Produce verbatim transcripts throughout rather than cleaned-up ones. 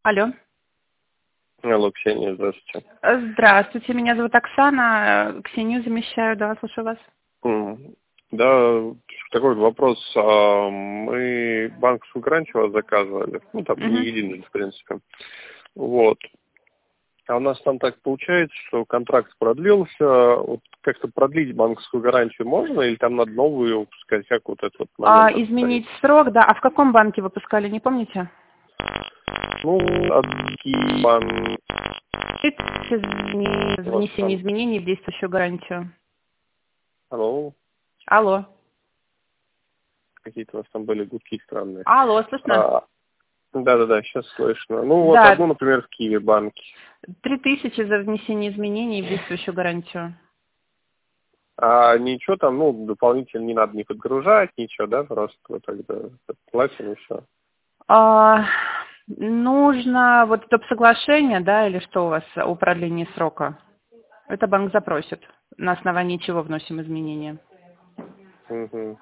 Алло. Алло, Ксения, здравствуйте. Здравствуйте, меня зовут Оксана. Ксению замещаю, да, слушаю вас. М, Да, такой вопрос. А, Мы банковскую гарантию у вас заказывали. Ну, там не Мгм. единый, в принципе. Вот. А у нас там так получается, что контракт продлился. Вот как-то продлить банковскую гарантию можно, или там надо новую выпускать? Как вот этот вот А, момент обстоит? изменить срок, да. А в каком банке выпускали, не помните? Ну, от Киевбанк, Измени- у вас Внесение там... изменений в действующую гарантию. Алло, Алло. какие-то у вас там были гудки странные. Алло, слышно? А, Да-да-да, сейчас слышно. Ну, вот Да, одну, например, в Киеве банке. три тысячи за внесение изменений в действующую гарантию. А ничего там, ну, дополнительно не надо не подгружать, ничего, да, просто вот тогда платим и все. А, нужно вот доп. Соглашение, да, или что у вас о продлении срока? Это банк запросит. На основании чего вносим изменения? Угу.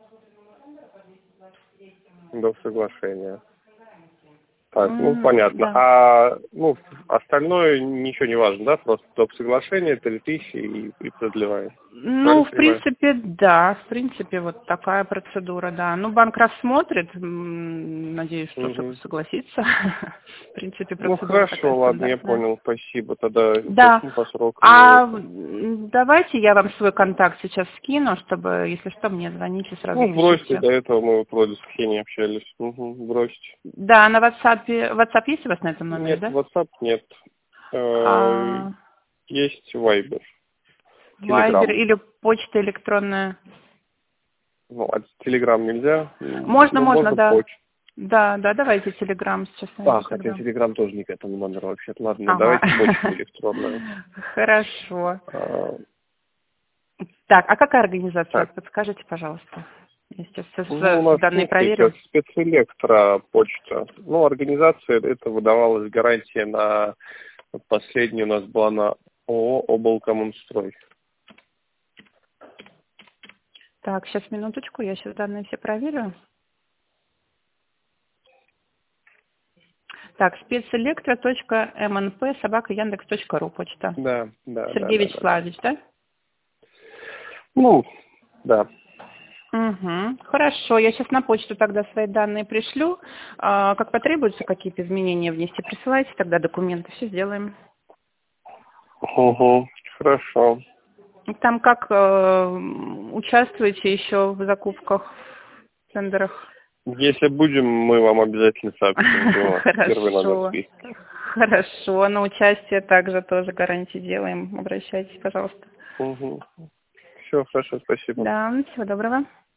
До соглашения. Так, ну, М, понятно. да. А, ну, остальное ничего не важно, да, просто доп. Соглашение, три тысячи и, и продлеваем. Ну, Правильно в понимаю? принципе, да, в принципе, вот такая процедура, да. Ну, банк рассмотрит, м, надеюсь, что Угу. согласится. В принципе, Ну, процедура такая хорошо, ладно, я стандартная. понял, спасибо. Тогда Да. уточню по срокам и А это. м, давайте я вам свой контакт сейчас скину, чтобы, если что, мне звоните, сразу Ну, сбросьте, пишите. до этого мы вот вроде с Ксенией общались. Угу, бросьте. Да, на WhatsApp, WhatsApp есть у вас на этом номере, Нет, да? WhatsApp нет. Э, А, Есть Viber, Viber Telegram. или почта электронная? Ну, а Telegram нельзя? М, Можно, Ну, можно, можно да. почту. Да, да, давайте Telegram сейчас найду А, хотя тогда. Telegram тоже не к этому номеру вообще. Ладно, Ага. давайте почту электронную. Хорошо. А, Так, а какая организация? Так, Подскажите, пожалуйста. Я сейчас ну, у все нас данные техника, проверю. спецэлектро почта. Ну, организация, это выдавалась гарантия на... вот последняя у нас была на ООО «Облкоммунстрой». Так, сейчас минуточку, я сейчас данные все проверю. Так, спецэлектро.мнп собака яндекс.ру почта. Да, да, да, Сергей да, да, да. Вячеславович, да? Ну, да. Угу. Хорошо, я сейчас на почту тогда свои данные пришлю. А, как потребуется какие-то изменения внести, присылайте тогда документы, все сделаем. Угу, хорошо. Там как э, участвуете еще в закупках, в тендерах? Если будем, мы вам обязательно сообщим. Вы у нас первый номер в Хорошо. списке. Хорошо. На участие также тоже гарантии делаем. Обращайтесь, пожалуйста. Угу. Все, хорошо, спасибо. Да, всего доброго.